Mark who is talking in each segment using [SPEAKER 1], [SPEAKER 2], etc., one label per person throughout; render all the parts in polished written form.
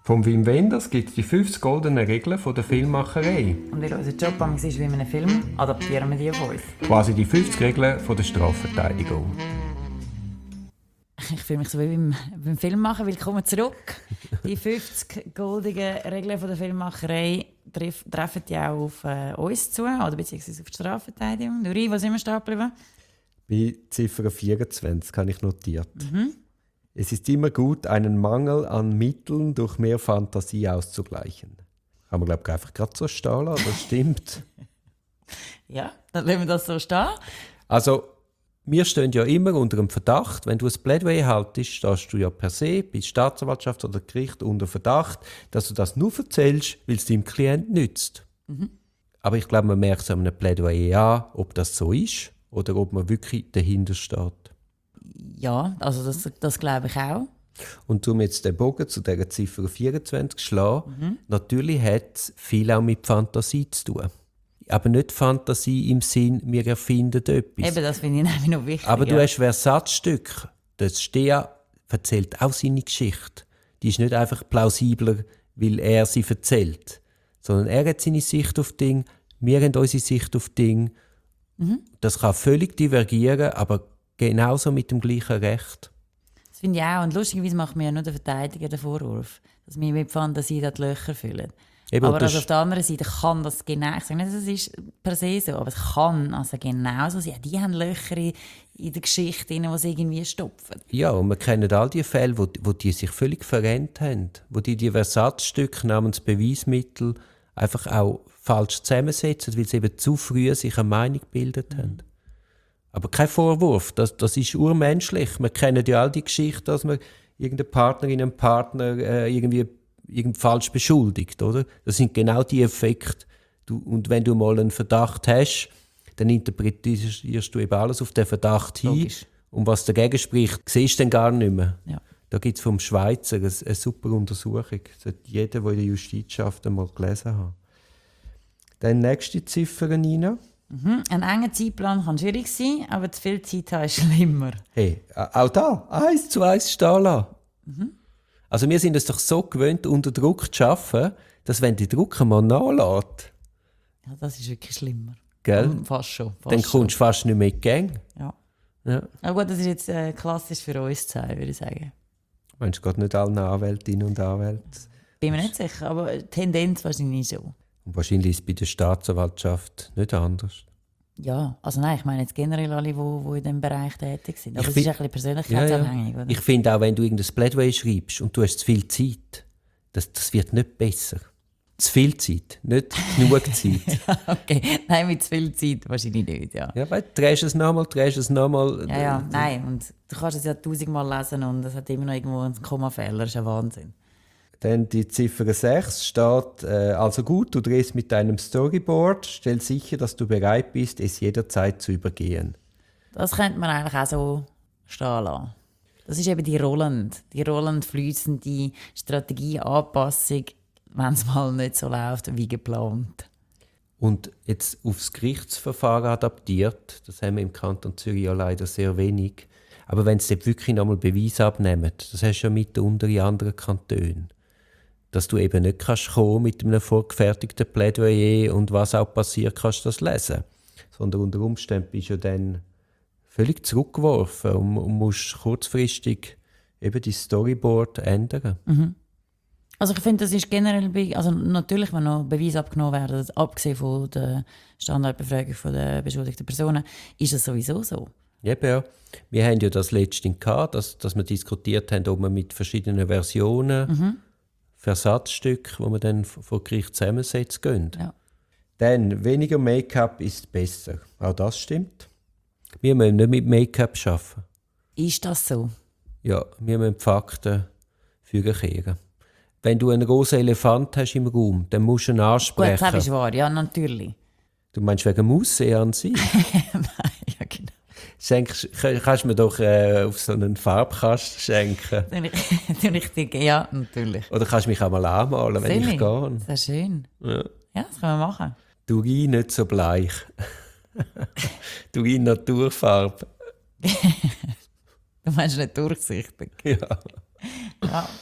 [SPEAKER 1] Vom Wim Wenders gibt es die 50 goldenen Regeln von der Filmmacherei.
[SPEAKER 2] Und weil unser Job ist wie in einem Film, adaptieren wir die auf uns.
[SPEAKER 1] Quasi die 50 Regeln von der Strafverteidigung.
[SPEAKER 2] Ich fühle mich so wie beim Filmmachen. Willkommen zurück. Die 50 goldenen Regeln von der Filmmacherei treffen ja auch auf uns zu, oder beziehungsweise auf die Strafverteidigung. Nuri, wo sind wir stehen geblieben?
[SPEAKER 1] Bei Ziffer 24 habe ich notiert. Es ist immer gut, einen Mangel an Mitteln durch mehr Fantasie auszugleichen. Kann man, glaube ich, einfach gerade so stehen lassen, das stimmt.
[SPEAKER 2] Ja, dann lassen wir das so stehen.
[SPEAKER 1] Also, wir stehen ja immer unter dem Verdacht, wenn du ein Plädoyer haltest, stehst du ja per se bei Staatsanwaltschaft oder Gericht unter Verdacht, dass du das nur erzählst, weil es deinem Klient nützt. Aber ich glaube, man merkt es an einem Plädoyer an, ob das so ist oder ob man wirklich dahinter steht.
[SPEAKER 2] Ja, also das glaube ich auch.
[SPEAKER 1] Und um jetzt den Bogen zu dieser Ziffer 24 schlagen, natürlich hat es viel auch mit Fantasie zu tun. Aber nicht Fantasie im Sinn, wir erfinden etwas.
[SPEAKER 2] Eben, das finde ich nämlich noch wichtig.
[SPEAKER 1] Aber du hast Versatzstück. Das Stea erzählt auch seine Geschichte. Die ist nicht einfach plausibler, weil er sie erzählt. Sondern er hat seine Sicht auf Dinge, wir haben unsere Sicht auf Dinge. Das kann völlig divergieren, aber genauso mit dem gleichen Recht.
[SPEAKER 2] Das finde ich auch. Und lustigerweise macht mir ja nur der Verteidiger den Vorwurf, dass wir mit Fantasie die Löcher füllen.
[SPEAKER 1] Eben,
[SPEAKER 2] aber also auf der anderen Seite kann das genau, ich sage nicht, das ist per se so, aber es kann also genauso sein. Die haben Löcher in der Geschichte, die sie irgendwie stopfen.
[SPEAKER 1] Ja, und wir kennen all die Fälle, wo die sich völlig verrennt haben, wo die Versatzstücke namens Beweismittel einfach auch falsch zusammensetzen, weil sie eben zu früh sich eine Meinung gebildet haben. Aber kein Vorwurf, das ist urmenschlich. Wir kennen ja all die Geschichten, dass man irgendeine Partnerin, einen Partner irgendwie falsch beschuldigt, oder? Das sind genau die Effekte. Und wenn du mal einen Verdacht hast, dann interpretierst du eben alles auf den Verdacht hin.
[SPEAKER 2] Logisch.
[SPEAKER 1] Und was dagegen spricht, siehst du dann gar nicht mehr.
[SPEAKER 2] Ja.
[SPEAKER 1] Da gibt es vom Schweizer eine super Untersuchung. Das sollte jeder, der in der Justiz schafft, einmal gelesen haben. Dann nächste Ziffer, Nina.
[SPEAKER 2] Ein enger Zeitplan kann schwierig sein, aber zu viel Zeit haben ist schlimmer.
[SPEAKER 1] Hey, auch da, 1:1 stehen lassen. Also wir sind es doch so gewöhnt, unter Druck zu arbeiten, dass wenn die Druck mal nachlässt,
[SPEAKER 2] Ja, das ist wirklich schlimmer.
[SPEAKER 1] gell,
[SPEAKER 2] Fast schon.
[SPEAKER 1] dann kommst du fast nicht mehr in die Gänge.
[SPEAKER 2] Ja.
[SPEAKER 1] Ja.
[SPEAKER 2] Aber gut, das ist jetzt klassisch für uns zu sagen, würde ich sagen.
[SPEAKER 1] Meinst du, geht nicht allen Anwältinnen und Anwälten?
[SPEAKER 2] Bin mir nicht sicher, aber die Tendenz wahrscheinlich so.
[SPEAKER 1] Und wahrscheinlich ist es bei der Staatsanwaltschaft nicht anders.
[SPEAKER 2] Ja, also nein, ich meine jetzt generell alle, die in diesem Bereich tätig sind. Aber
[SPEAKER 1] Ich
[SPEAKER 2] es ist
[SPEAKER 1] find-
[SPEAKER 2] ein bisschen persönlichkeitsabhängig, oder?
[SPEAKER 1] Ich finde auch, wenn du irgendein Plädoyer schreibst und du hast zu viel Zeit, das wird nicht besser. Zu viel Zeit, nicht genug Zeit.
[SPEAKER 2] Okay, nein, mit zu viel Zeit wahrscheinlich nicht, ja.
[SPEAKER 1] Ja, weil du drehst es nochmal.
[SPEAKER 2] Ja, nein, und du kannst es ja 1000-mal lesen und es hat immer noch irgendwo einen Kommafehler, das ist ein Wahnsinn.
[SPEAKER 1] Dann die Ziffer 6 steht, also gut, du drehst mit deinem Storyboard, stell sicher, dass du bereit bist, es jederzeit zu übergehen.
[SPEAKER 2] Das könnte man eigentlich auch so stehen lassen. Das ist eben die rollend fliessende Strategieanpassung, wenn es mal nicht so läuft wie geplant.
[SPEAKER 1] Und jetzt aufs Gerichtsverfahren adaptiert, das haben wir im Kanton Zürich ja leider sehr wenig, aber wenn sie dort wirklich nochmal Beweise abnehmen, das hast du ja mitunter in anderen Kantonen, dass du eben nicht kannst kommen mit einem vorgefertigten Plädoyer und was auch passiert, kannst du das lesen. Sondern unter Umständen bist du dann völlig zurückgeworfen und musst kurzfristig eben dein Storyboard ändern.
[SPEAKER 2] Also ich finde, das ist generell, also natürlich, wenn noch Beweise abgenommen werden, abgesehen von der Standardbefragung der beschuldigten Personen, ist es sowieso so.
[SPEAKER 1] Eben, ja. Wir haben ja das letztens gehabt, dass wir diskutiert haben, ob wir mit verschiedenen Versionen Versatzstücke, die man dann vor Gericht zusammensetzt, gehen.
[SPEAKER 2] Ja.
[SPEAKER 1] Dann, weniger Make-up ist besser. Auch das stimmt. Wir müssen nicht mit Make-up arbeiten.
[SPEAKER 2] Ist das so?
[SPEAKER 1] Ja, wir müssen die Fakten fügen. Wenn du einen großen Elefant hast im Raum, dann musst du ihn
[SPEAKER 2] Gut,
[SPEAKER 1] ansprechen.
[SPEAKER 2] das ist wahr, ja, natürlich.
[SPEAKER 1] Du meinst wegen dem Aussehen an sich?
[SPEAKER 2] Nein, ja, genau.
[SPEAKER 1] Kannst du mir doch auf so einen Farbkasten schenken?
[SPEAKER 2] Ich denke, ja, natürlich.
[SPEAKER 1] Oder kannst du mich auch mal anmalen, wenn ich gehe?
[SPEAKER 2] Sehr schön.
[SPEAKER 1] Ja.
[SPEAKER 2] Ja, das können wir machen.
[SPEAKER 1] Turin nicht so bleich. Turin Naturfarbe.
[SPEAKER 2] Du meinst nicht durchsichtig.
[SPEAKER 1] Ja.
[SPEAKER 2] Ja.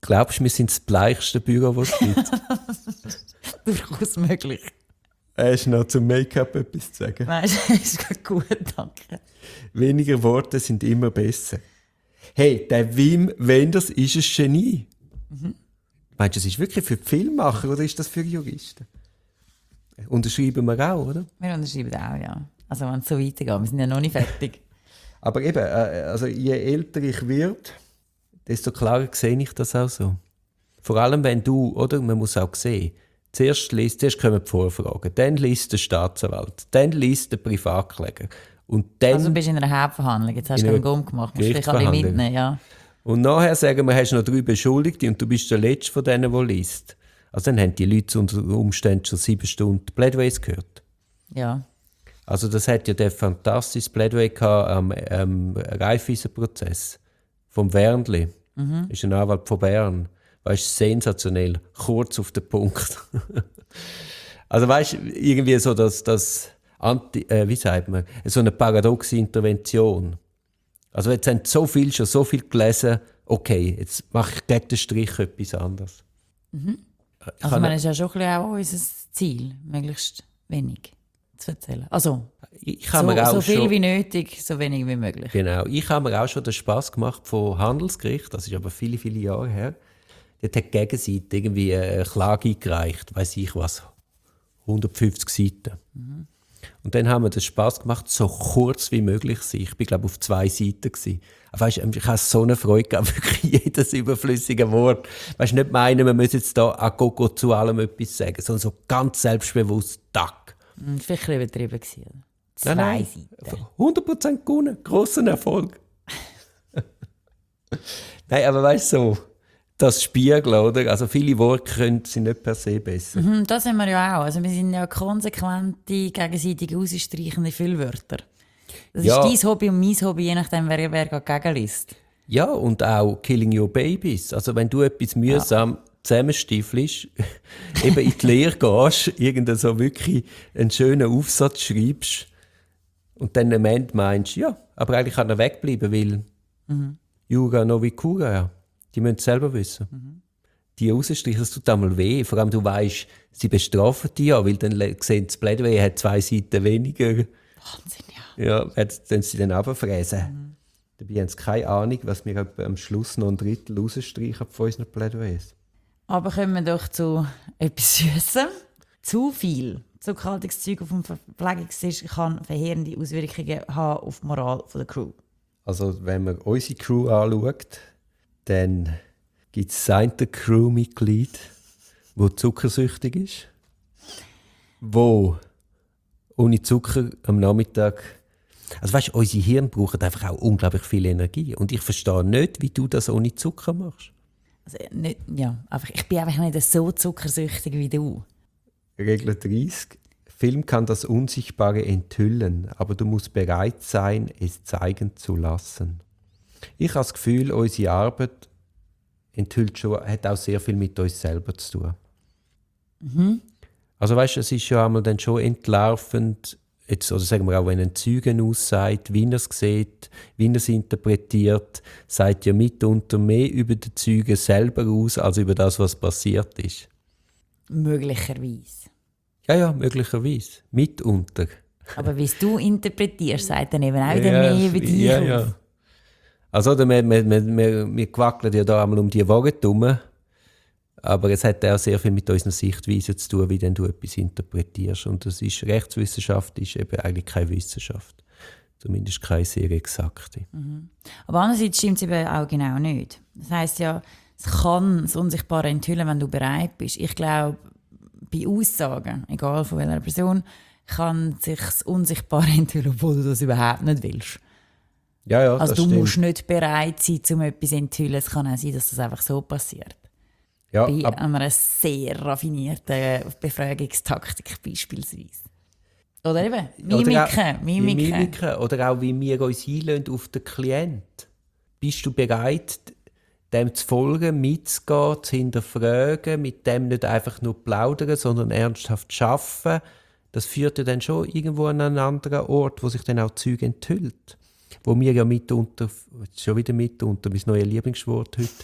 [SPEAKER 1] Glaubst du, wir sind das bleichste Büro, das es gibt?
[SPEAKER 2] Durchaus möglich.
[SPEAKER 1] Hast du noch zum Make-up etwas zu sagen?
[SPEAKER 2] Nein, ist gut, danke.
[SPEAKER 1] Weniger Worte sind immer besser. Hey, der Wim Wenders ist ein Genie. Meinst du, das ist wirklich für die Filmemacher oder ist das für Juristen? Unterschreiben wir auch, oder?
[SPEAKER 2] Wir unterschreiben auch, ja. Also wenn es so weitergeht, wir sind ja noch nicht fertig.
[SPEAKER 1] Aber eben, also je älter ich werde, desto klarer sehe ich das auch so. Vor allem, wenn du, oder? Man muss auch sehen, zuerst kommen die Vorfragen, dann liest der Staatsanwalt, dann liest der Privatkläger. Und dann
[SPEAKER 2] Also du bist in einer Hauptverhandlung, jetzt hast du keinen Gumm gemacht, musst du dich alle mitnehmen, ja.
[SPEAKER 1] Und nachher sagen wir, hast du noch 3 Beschuldigte und du bist der Letzte von denen, der liest. Also dann haben die Leute unter Umständen schon 7 Stunden Plädoyers gehört.
[SPEAKER 2] Ja.
[SPEAKER 1] Also das hat ja der fantastische Plädoyer gehabt am Raiffeisen-Prozess vom Wernli. Ist ein Anwalt von Bern. Weißt du, sensationell, kurz auf den Punkt. Also weißt du, irgendwie so das wie sagt man, so eine paradoxe Intervention. Also jetzt haben so viel gelesen, okay, jetzt mache ich gegen den Strich etwas anderes.
[SPEAKER 2] Also das ist ja schon ein bisschen auch unser Ziel, möglichst wenig zu erzählen. Also so viel wie nötig, so wenig wie möglich.
[SPEAKER 1] Genau, ich habe mir auch schon den Spass gemacht vom Handelsgericht, das ist aber viele, viele Jahre her. Dort hat die Gegenseite irgendwie eine Klage eingereicht, weiss ich was, 150 Seiten. Und dann haben wir den Spass gemacht, so kurz wie möglich zu sein. Ich war, glaube ich, auf 2 Seiten gewesen. Aber weißt, ich habe so eine Freude gehabt, wirklich jedes überflüssige Wort. Weißt, nicht meinen, wir müssen jetzt da à gogo zu allem etwas sagen, sondern so ganz selbstbewusst, tack.
[SPEAKER 2] Das war vielleicht ein bisschen übertrieben. 2
[SPEAKER 1] Nein.
[SPEAKER 2] Seiten.
[SPEAKER 1] 100% gewonnen, grosser Erfolg. Nein, aber weißt du, so, das Spiegeln, oder? Also viele Worte sind nicht per se besser.
[SPEAKER 2] Das sind wir ja auch. Also wir sind ja konsequente, gegenseitig ausstreichende Füllwörter. Das ist dein Hobby und mein Hobby, je nachdem, wer gegenliest.
[SPEAKER 1] Ja, und auch Killing Your Babies. Also wenn du etwas mühsam zusammenstiefelst, eben in die Lehre gehst, irgendeinen so wirklich einen schönen Aufsatz schreibst und dann am Ende meinst, ja, aber eigentlich kann er wegbleiben, weil Jura novi cura, ja. Die müssen es selber wissen. Die rausstreichen, das tut einmal weh. Vor allem, du weißt, sie bestrafen dich ja, weil dann sehen, das Plädoyer hat 2 Seiten weniger.
[SPEAKER 2] Wahnsinn, ja.
[SPEAKER 1] Ja, wenn sie dann runterfräsen. Dabei haben sie keine Ahnung, was wir am Schluss noch 1/3 rausstreichen von unseren Plädoyers. Aber
[SPEAKER 2] kommen wir doch zu etwas Süßem. Zu viel Zuckerhaltungszeug auf dem Verpflegungstisch kann verheerende Auswirkungen haben auf die Moral der Crew.
[SPEAKER 1] Also, wenn man unsere Crew anschaut, dann gibt es ein Crewmitglied, das zuckersüchtig ist, wo ohne Zucker am Nachmittag. Also weißt du, unsere Hirn brauchen einfach auch unglaublich viel Energie. Und ich verstehe nicht, wie du das ohne Zucker machst.
[SPEAKER 2] Also, nicht, ja, ich bin einfach nicht so zuckersüchtig wie du.
[SPEAKER 1] Regel 30. Film kann das Unsichtbare enthüllen, aber du musst bereit sein, es zeigen zu lassen. Ich habe das Gefühl, unsere Arbeit hat auch sehr viel mit uns selber zu tun. Also weißt du, es ist ja einmal dann schon entlarvend, jetzt, oder sagen wir auch, wenn ein Zeuge aussagt, wie er es sieht, wie er es interpretiert, sagt ja mitunter mehr über den Zeugen selber aus, als über das, was passiert ist.
[SPEAKER 2] Möglicherweise.
[SPEAKER 1] Ja, möglicherweise. Mitunter.
[SPEAKER 2] Aber wie es du interpretierst, sagt dann eben auch wieder mehr über dich aus.
[SPEAKER 1] Ja. Also wir quackeln ja da einmal um die Waage herum, aber es hat auch sehr viel mit unserer Sichtweise zu tun, wie denn du etwas interpretierst. Und das ist, Rechtswissenschaft ist eben eigentlich keine Wissenschaft. Zumindest keine sehr exakte.
[SPEAKER 2] Aber andererseits stimmt es eben auch genau nicht. Das heisst ja, es kann das Unsichtbare enthüllen, wenn du bereit bist. Ich glaube, bei Aussagen, egal von welcher Person, kann sich das Unsichtbare enthüllen, obwohl du das überhaupt nicht willst.
[SPEAKER 1] Ja,
[SPEAKER 2] also du
[SPEAKER 1] stimmt.
[SPEAKER 2] musst nicht bereit sein, um etwas zu enthüllen. Es kann auch sein, dass das einfach so passiert.
[SPEAKER 1] Ja,
[SPEAKER 2] bei einer sehr raffinierten Befragungstaktik beispielsweise. Oder eben Mimiken.
[SPEAKER 1] Oder auch, wie wir uns einlassen auf den Klienten. Bist du bereit, dem zu folgen, mitzugehen, zu hinterfragen, mit dem nicht einfach nur plaudern, sondern ernsthaft arbeiten? Das führt ja dann schon irgendwo an einen anderen Ort, wo sich dann auch Zeug enthüllt. Wo wir ja mitunter, schon wieder mitunter, mein neues Lieblingswort heute,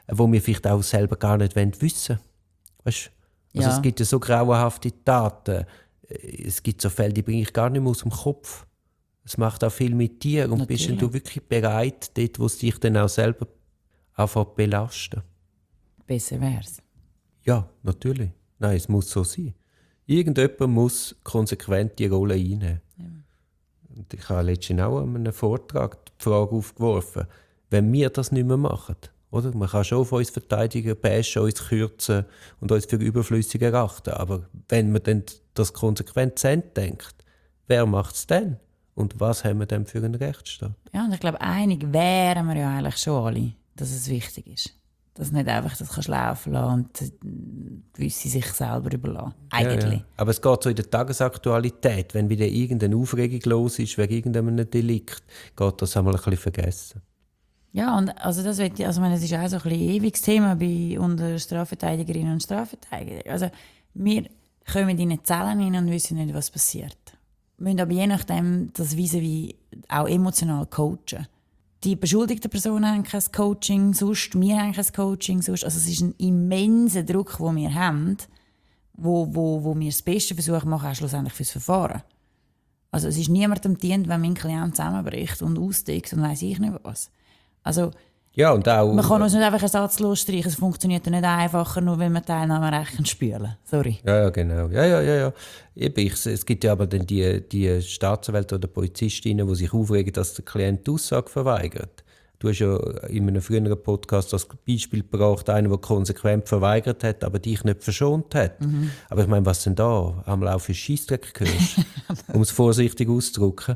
[SPEAKER 1] wo wir vielleicht auch selber gar nicht wissen wollen. Weißt? Also
[SPEAKER 2] Ja.
[SPEAKER 1] es gibt ja so grauenhafte Taten. Es gibt so Fälle, die bringe ich gar nicht mehr aus dem Kopf. Es macht auch viel mit dir. Und bist
[SPEAKER 2] Natürlich.
[SPEAKER 1] du wirklich bereit, dort, wo es dich dann auch selber anfängt belasten?
[SPEAKER 2] Besser wär's.
[SPEAKER 1] Ja, natürlich. Nein, es muss so sein. Irgendjemand muss konsequent die Rolle einnehmen.
[SPEAKER 2] Ja.
[SPEAKER 1] Und ich habe letztens auch an einem Vortrag die Frage aufgeworfen, wenn wir das nicht mehr machen, oder? Man kann schon auf uns verteidigen, bashen, uns kürzen und uns für überflüssig erachten. Aber wenn man dann das konsequent zu Ende denkt, wer macht es dann? Und was haben wir denn für einen Rechtsstaat?
[SPEAKER 2] Ja, und ich glaube, einig wären wir ja eigentlich schon alle, dass es wichtig ist. Dass nicht einfach das kannst laufen lassen und gewisse sich selber überlassen. Eigentlich.
[SPEAKER 1] Ja, ja. Aber es geht so in der Tagesaktualität, wenn wieder irgendeine Aufregung los ist wegen irgendeinem Delikt, geht das einmal ein bisschen vergessen.
[SPEAKER 2] Ja, und also das wird, also ich meine, das ist auch so ein bisschen ein ewiges Thema unter Strafverteidigerinnen und Strafverteidigern. Also wir kommen in die Zellen rein und wissen nicht, was passiert. Wir müssen aber je nachdem das vis-à-vis auch emotional coachen. Die beschuldigten Personen haben kein Coaching, sonst wir haben kein Coaching, sonst. Also es ist ein immenser Druck, den wir haben, wo wir das Beste versuchen machen, auch schlussendlich fürs Verfahren. Also es ist niemandem dient, wenn mein Klient zusammenbricht und austickt und weiss ich nicht was. Also
[SPEAKER 1] Ja, und auch,
[SPEAKER 2] man kann uns nicht einfach ersatzlos streichen, es funktioniert ja nicht einfacher, nur wenn wir Teilnahmerecht spülen. Sorry.
[SPEAKER 1] Ja, genau. Ja. Eben, es gibt ja aber dann die Staatsanwälte oder Polizistinnen, die sich aufregen, dass der Klient die Aussage verweigert. Du hast ja in einem früheren Podcast das Beispiel gebracht, einer, der konsequent verweigert hat, aber dich nicht verschont hat. Aber ich meine, was denn da am Lauf für Scheissdreck gehörst, um es vorsichtig auszudrücken.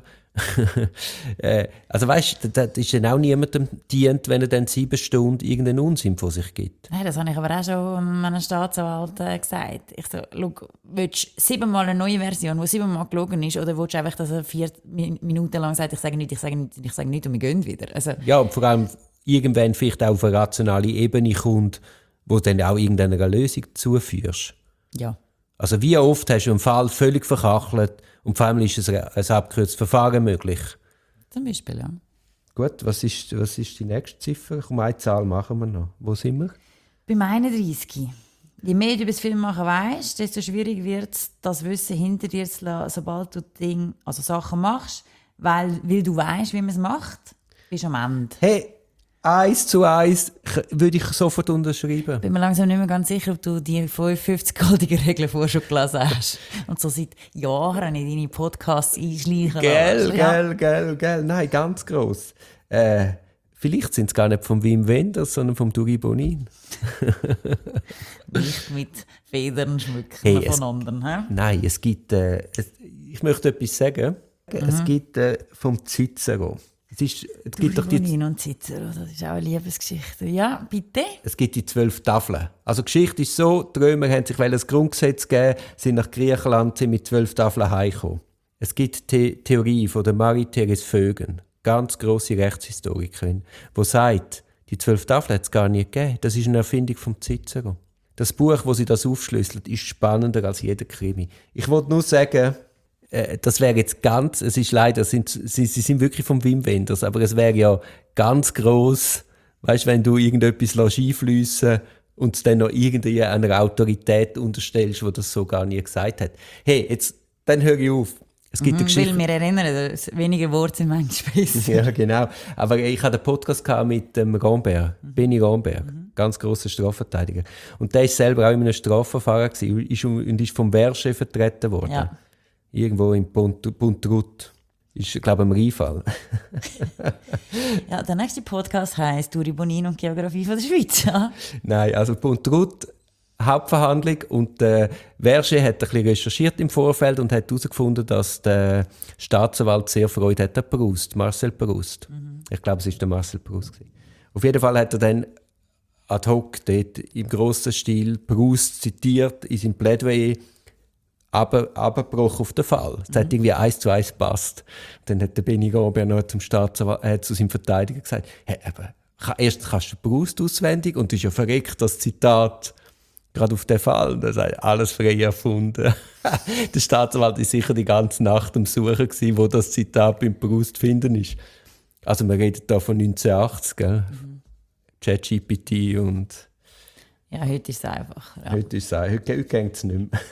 [SPEAKER 1] Also weißt du, das ist dann auch niemandem dient, wenn er dann 7 Stunden irgendeinen Unsinn von sich gibt.
[SPEAKER 2] Nein, das habe ich aber auch schon einem Staatsanwalt gesagt. Ich so, schau, willst du 7-mal eine neue Version, die 7-mal gelogen ist, oder willst du einfach, dass er 4 Minuten lang sagt, ich sage nicht und wir gehen wieder? Also,
[SPEAKER 1] Ja, und vor allem irgendwann vielleicht auch auf eine rationale Ebene kommt, wo dann auch irgendeiner Lösung zuführst.
[SPEAKER 2] ja.
[SPEAKER 1] Also wie oft hast du einen Fall völlig verkachelt und vor allem ist ein abgekürztes Verfahren möglich.
[SPEAKER 2] Zum Beispiel, ja.
[SPEAKER 1] Gut, was ist die nächste Ziffer? Komm, eine Zahl machen wir noch. Wo sind wir?
[SPEAKER 2] Beim 31. Je mehr du über das Filmmachen weisst, desto schwieriger wird es, das Wissen hinter dir zu lassen, sobald du Sachen machst, weil du weisst, wie man es macht, bist du am Ende.
[SPEAKER 1] Hey, 1:1 würde ich sofort unterschreiben.
[SPEAKER 2] Bin mir langsam nicht mehr ganz sicher, ob du die 55 goldigen Regeln vorher schon gelesen hast. Und so seit Jahren in deine Podcasts einschleichen lassen.
[SPEAKER 1] Gell. Nein, ganz gross. Vielleicht sind es gar nicht vom Wim Wenders, sondern vom Duri Bonin.
[SPEAKER 2] Nicht mit Federn schmücken
[SPEAKER 1] Hey,
[SPEAKER 2] von anderen. He?
[SPEAKER 1] Nein, es gibt... ich möchte etwas sagen. Es gibt vom Cicero. Es gibt doch
[SPEAKER 2] Bonin und Cicero, das ist auch eine Liebesgeschichte. Ja, bitte?
[SPEAKER 1] Es gibt die 12 Tafeln. Also die Geschichte ist so, die Römer haben sich ein Grundgesetz geben, sind nach Griechenland, sind mit 12 Tafeln heimgekommen. Es gibt die Theorie von der Marie-Therese Vögen, ganz grosse Rechtshistorikerin, die sagt, die 12 Tafeln hat es gar nicht gegeben. Das ist eine Erfindung vom Cicero. Das Buch, wo sie das aufschlüsselt, ist spannender als jeder Krimi. Ich wollte nur sagen, das wäre jetzt ganz, es ist leider, sie sind wirklich vom Wim Wenders, aber es wäre ja ganz gross, weißt, wenn du irgendetwas einfliessen lässt und es dann noch irgendeiner Autorität unterstellst, die das so gar nie gesagt hat. Hey, jetzt, dann höre ich auf. Es gibt eine Geschichte.
[SPEAKER 2] Will mir erinnern, dass weniger Worte sind manchmal besser.
[SPEAKER 1] Ja, genau. Aber ich hatte einen Podcast mit dem Rambert, Benny Rambert, ganz grosser Strafverteidiger. Und der war selber auch in einem Strafverfahren und ist vom Wehrchef vertreten worden.
[SPEAKER 2] Ja.
[SPEAKER 1] Irgendwo in Puntrut. Ist, glaube ich, ein Rheinfall.
[SPEAKER 2] Ja, der nächste Podcast heisst Duri Bonin und Geografie von der Schweiz. Ja?
[SPEAKER 1] Nein, also Puntrut, Hauptverhandlung. Und der Wehrchef hat ein bisschen recherchiert im Vorfeld und hat herausgefunden, dass der Staatsanwalt sehr Freude hat an Proust, Marcel Proust. Ich glaube, es war der Marcel Proust. Auf jeden Fall hat er dann ad hoc dort im grossen Stil Proust zitiert in seinem Plädoyer, abgebrochen auf den Fall. Es hat irgendwie 1:1 gepasst. Dann hat der Benny Rambert noch zum Staatsanwalt, zu seinem Verteidiger gesagt, hey, aber erst kannst du Proust auswendig und du bist ja verreckt, das Zitat gerade auf den Fall. Und er sagt, alles frei erfunden. Der Staatsanwalt war sicher die ganze Nacht am Suchen gewesen, wo das Zitat beim Proust zu finden ist. Also wir reden da von 1980, gell? ChatGPT und...
[SPEAKER 2] Ja, heute ist es einfach. Ja.
[SPEAKER 1] Heute geht es nicht mehr.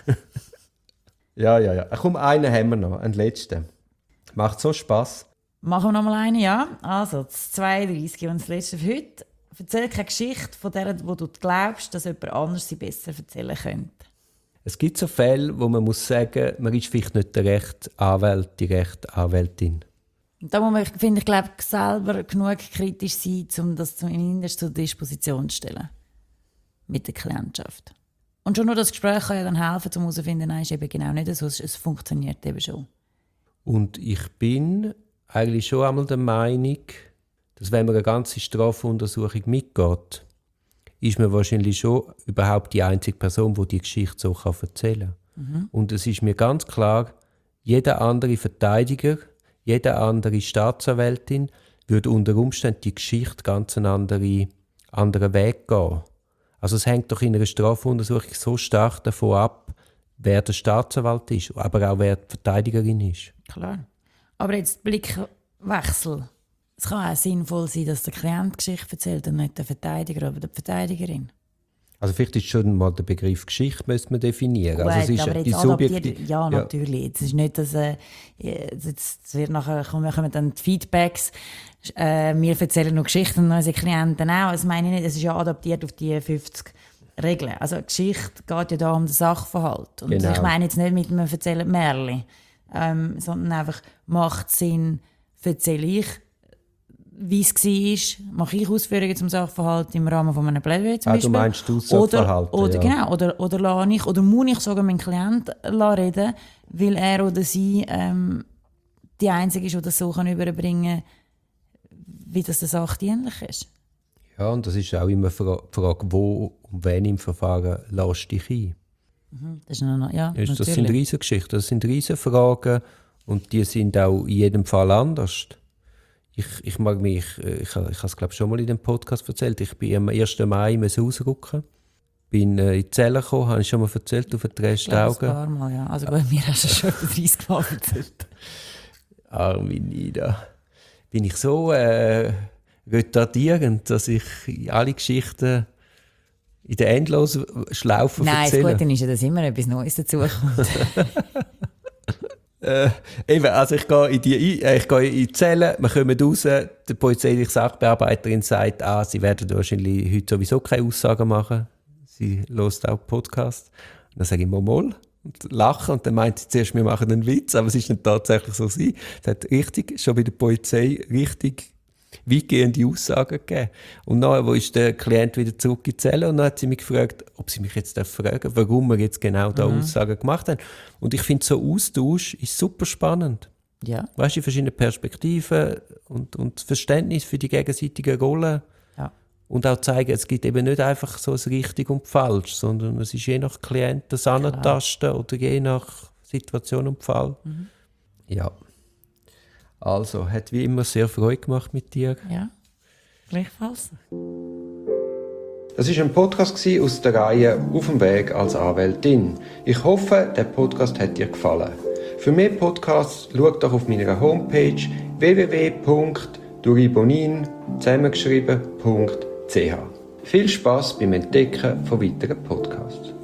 [SPEAKER 1] Ja. Komm, einen haben wir noch, einen letzten. Macht so Spass.
[SPEAKER 2] Machen wir noch mal eine, ja. Also, das 32 und das letzte für heute. Erzähl keine Geschichte von der, wo du glaubst, dass jemand anders sie besser erzählen könnte.
[SPEAKER 1] Es gibt so Fälle, wo man muss sagen, man ist vielleicht nicht der rechte Anwalt, die rechte Anwältin.
[SPEAKER 2] Da muss man, finde ich, glaube selber genug kritisch sein, um das zumindest zur Disposition zu stellen. Mit der Klientschaft. Und schon nur das Gespräch kann ja dann helfen, um herauszufinden, nein, ist eben genau nicht so, es funktioniert eben schon.
[SPEAKER 1] Und ich bin eigentlich schon einmal der Meinung, dass wenn man eine ganze Strafuntersuchung mitgeht, ist man wahrscheinlich schon überhaupt die einzige Person, die Geschichte so erzählen kann. Und es ist mir ganz klar, jeder andere Verteidiger, jede andere Staatsanwältin würde unter Umständen die Geschichte ganz einen anderen Weg gehen. Also es hängt doch in einer Strafuntersuchung so stark davon ab, wer der Staatsanwalt ist, aber auch wer die Verteidigerin ist.
[SPEAKER 2] Klar. Aber jetzt Blickwechsel. Es kann auch sinnvoll sein, dass der Klient die Geschichte erzählt und nicht der Verteidiger oder die Verteidigerin.
[SPEAKER 1] Also vielleicht ist schon mal der Begriff Geschichte müssen wir definieren.
[SPEAKER 2] Gut,
[SPEAKER 1] also es ist
[SPEAKER 2] aber jetzt
[SPEAKER 1] die
[SPEAKER 2] adaptiert, ja, natürlich. Es ist nicht, dass jetzt wird nachher kommen dann die Feedbacks. Wir erzählen noch Geschichten und unsere Klienten auch. Das meine ich nicht. Es ist ja adaptiert auf die 50 Regeln. Also Geschichte geht ja da um den Sachverhalt. Und
[SPEAKER 1] genau.
[SPEAKER 2] Ich meine jetzt nicht mit einem erzählen Märchen, sondern einfach macht Sinn, erzähle ich, wie es war, mache ich Ausführungen zum Sachverhalt im Rahmen von einem Plädoyer zum Beispiel.
[SPEAKER 1] Du meinst du Sachverhalt?
[SPEAKER 2] Oder, genau, oder lasse ich, oder muss ich sogar meinen Klienten reden, weil er oder sie die Einzige ist, die das so überbringen kann, wie das der Sache dienlich ist.
[SPEAKER 1] Ja, und das ist auch immer die Frage, wo und wen im Verfahren lässt dich ein.
[SPEAKER 2] Das
[SPEAKER 1] sind riesige Geschichten, das sind riesige Fragen und die sind auch in jedem Fall anders. Ich habe es glaube schon mal in dem Podcast erzählt, ich bin am 1. Mai ausrücken. Bin in die Zelle gekommen, habe ich schon mal erzählt, du verdrehst die Augen.
[SPEAKER 2] Ein paar Mal, ja. Also bei mir hast du schon über 30 Mal erzählt.
[SPEAKER 1] Arme Nida. Bin ich so retardierend, dass ich alle Geschichten in der endlosen Schlaufe erzähle?
[SPEAKER 2] Nein, das Gute ist ja, dass immer etwas Neues dazukommt.
[SPEAKER 1] Also ich gehe in die Zelle, wir kommen raus, die polizeiliche Sachbearbeiterin sagt, sie werden wahrscheinlich heute sowieso keine Aussagen machen. Sie hört auch Podcast. Und dann sage ich mal und lache und dann meint sie zuerst, wir machen einen Witz, aber es ist nicht tatsächlich so. Sie hat richtig, schon bei der Polizei, richtig weitgehende Aussagen gegeben. Und dann, wo ist der Klient wieder zurück in die Zelle und dann hat sie mich gefragt, ob sie mich jetzt fragen darf, warum wir jetzt genau da Aussagen gemacht haben. Und ich finde, so Austausch ist super spannend.
[SPEAKER 2] Ja.
[SPEAKER 1] Weißt du, verschiedene Perspektiven und Verständnis für die gegenseitigen Rollen.
[SPEAKER 2] Ja.
[SPEAKER 1] Und auch zeigen, es gibt eben nicht einfach so ein richtig und falsch, sondern es ist je nach Klient das Antasten oder je nach Situation und Fall. Ja. Also, hat wie immer sehr Freude gemacht mit dir.
[SPEAKER 2] Ja, gleichfalls.
[SPEAKER 1] Das war ein Podcast aus der Reihe «Auf dem Weg als Anwältin». Ich hoffe, der Podcast hat dir gefallen. Für mehr Podcasts schau doch auf meiner Homepage www.duribonin zusammengeschrieben.ch. Viel Spass beim Entdecken von weiteren Podcasts.